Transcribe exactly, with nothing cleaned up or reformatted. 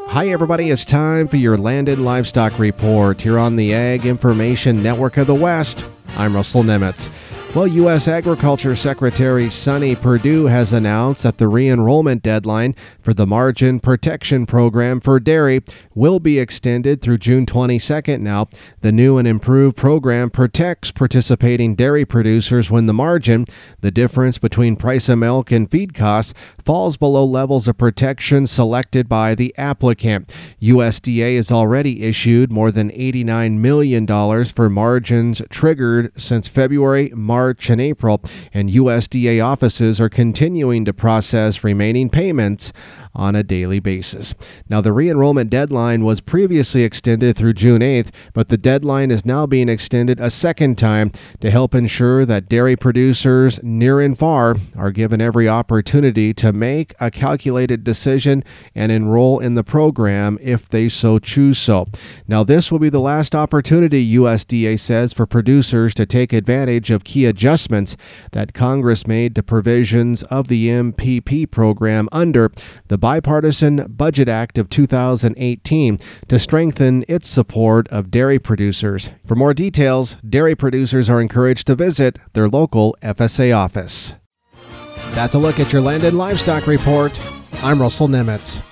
Hi everybody, it's time for your Landed Livestock Report here on the Ag Information Network of the West. I'm Russell Nemitz. Well, U S Agriculture Secretary Sonny Perdue has announced that the re-enrollment deadline for the Margin Protection Program for dairy will be extended through June twenty-second now. The new and improved program protects participating dairy producers when the margin, the difference between price of milk and feed costs, falls below levels of protection selected by the applicant. U S D A has already issued more than eighty-nine million dollars for margins triggered since February, March, and April, and U S D A offices are continuing to process remaining payments on a daily basis. Now, the re-enrollment deadline was previously extended through June eighth, but the deadline is now being extended a second time to help ensure that dairy producers near and far are given every opportunity to make a calculated decision and enroll in the program if they so choose so. Now, this will be the last opportunity, U S D A says, for producers to take advantage of key adjustments that Congress made to provisions of the M P P program under the Bipartisan Budget Act of two thousand eighteen to strengthen its support of dairy producers. For more details, dairy producers are encouraged to visit their local F S A office. That's a look at your Landed Livestock Report. I'm Russell Nemitz.